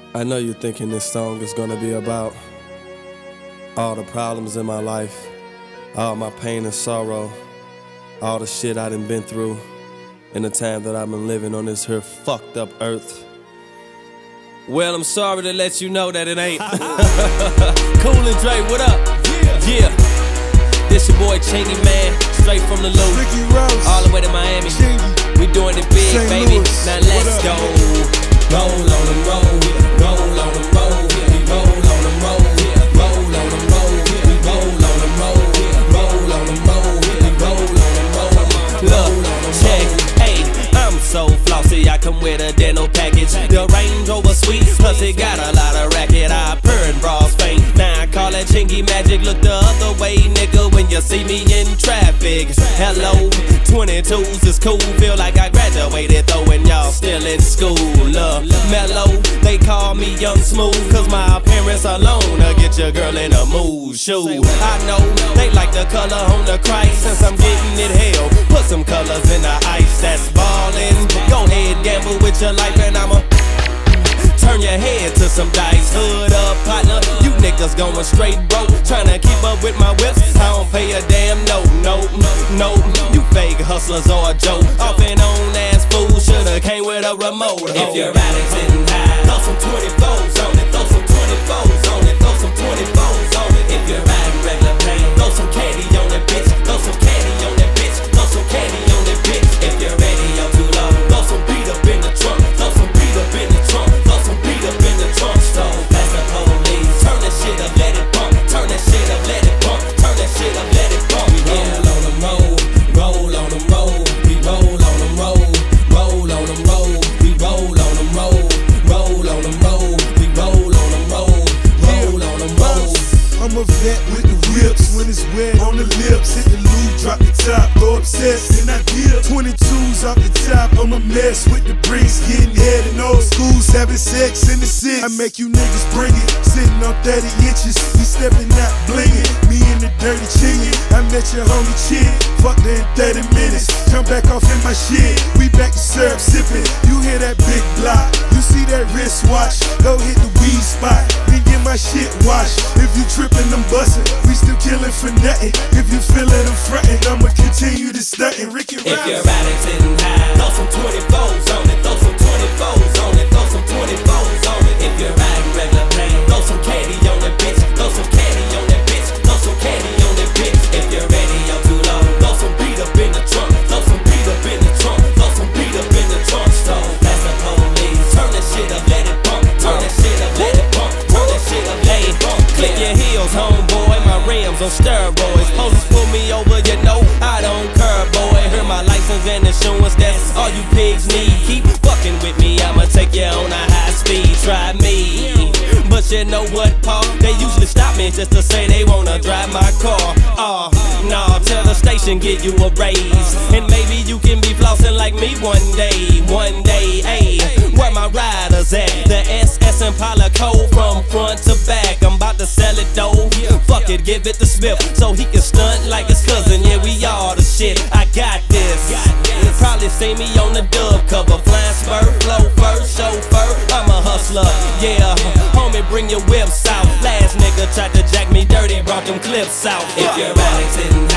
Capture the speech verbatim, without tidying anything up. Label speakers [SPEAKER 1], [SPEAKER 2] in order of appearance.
[SPEAKER 1] I know you're thinking this song is gonna be about all the problems in my life, all my pain and sorrow, all the shit I done been through in the time that I've been living on this here fucked up earth. Well, I'm sorry to let you know that it ain't. Cool and Dre, what up? Yeah. yeah. This your boy Chingy, man, straight from the loop, all the way to Miami. Chingy. We doing it big, Saint baby. Louis. Now let's go. Roll on them, roll, roll on them, roll, we roll on them, roll, roll on them, roll, we roll on them, roll, roll on them, roll, we roll on them, roll. Look, check, hey, I'm so flossy, I come with a dental package. The Range Rover sweet, plus it got a lot of racket. I purr and bras faint. Now I call that Chingy magic. Look the other way, nigga, when you see me in traffic. Hello, twenty-twos is cool. Feel like I graduated though, and y'all still in school. Uh, mellow, they call me Young Smooth, cause my appearance alone will get your girl in a mood. Shoot, I know they like the color on the Christ. Since I'm getting it hell, put some colors in the ice. That's ballin'. Go ahead, gamble with your life, and I'ma turn your head to some dice. Hood up, partner, you niggas going straight broke, tryna keep up with my whips. I don't pay a damn no, no, no. You fake hustlers or a joke, off and on ass fools shoulda came with a remote. If you're riding sitting high, throw some twenty-fours on it, throw some twenty-fours on it, throw some twenty-fours on it. If you're riding regular pain, throw some candy on it, bitch, throw some candy on that bitch, throw some candy on that bitch. If you're ready, you're too low, throw some beat up in the trunk, throw some beat up in the trunk, throw some beat up in the trunk. So that's the police. Turn that shit up, let it bump. Turn that shit up, let it bump. Turn that shit up, let it bump. We roll on them, roll, roll on them, roll. We roll on them, roll, roll on them, roll. We roll on them, roll, roll on them, roll. We roll on them, roll, roll on them, roll.
[SPEAKER 2] I'm a vet with the whips. When it's wet on the lips, hit the lube, drop the top, go obsessed, then I dip. twenty-twos off the top, I'm a mess with the bricks, getting head in old schools, having sex in the six. I make you niggas bring it, sitting on thirty inches, we stepping out blinging, me and the dirty Chingy. I met your homie chick, fucked her in thirty minutes, come back off in my shit, we back to syrup sipping. You hear that big block, you see that wristwatch, go hit the weed spot, then get my shit washed. If you tripping, I'm bustin', we still killing for nothing. If you feelin', I'm frontin', I'ma continue to stuntin'. Ricky Rouse.
[SPEAKER 1] If you're riding sitting high, throw some twenty-fours on it, throw some twenty-fours on it, throw some twenty-fours on it. If you're riding regular pain, throw some candy on that bitch, throw some candy on that bitch, throw some candy on that bitch. If you're ready, you're too low, throw some beat up in the trunk, throw some beat up in the trunk, throw some beat up in the trunk. So that's the police. Turn that shit up, let it bump. Turn that shit up, let it bump. Turn that shit up, let it bump. Click your heels, homeboy. My rims on steroids. Police pull me over, you know I don't care, boy. Hear my license and insurance, that's all you pigs need. Keep fucking with me, I'ma take you on a high speed. Try me, but you know what, Paul? They usually stop me just to say they wanna drive my car. Oh, nah, tell the station get you a raise, and maybe you can be flossing like me one day. One day, ayy, where my riders at? The S S Impala code from front to back. I'm about to sell it though. Fuck it, give it to Smith so he can stunt like his cousin. Yeah, we all the shit. I got this. Probably see me on the dub cover, flying spur, flow first, chauffeur. I'm a hustler, yeah. Homie, bring your whips out. Last nigga tried to jack me dirty, brought them clips out. If you're riding sitting